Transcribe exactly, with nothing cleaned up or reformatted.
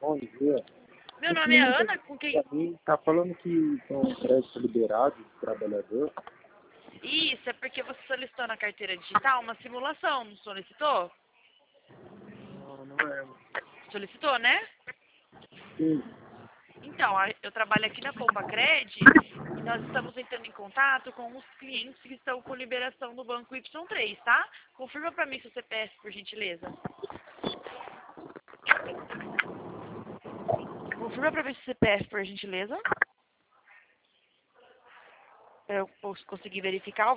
Bom dia. Meu nome é Ana, com quem... Tá falando que tem um crédito liberado do trabalhador? Isso, é porque você solicitou na carteira digital uma simulação, não solicitou? Não, não é. Solicitou, né? Sim. Então, a- eu trabalho aqui na Pompa Cred e nós estamos entrando em contato com os clientes que estão com liberação no banco Y três, tá? Confirma pra mim seu C P F, por gentileza. Confirma pra mim seu C P F, por gentileza. Pra eu cons- conseguir verificar.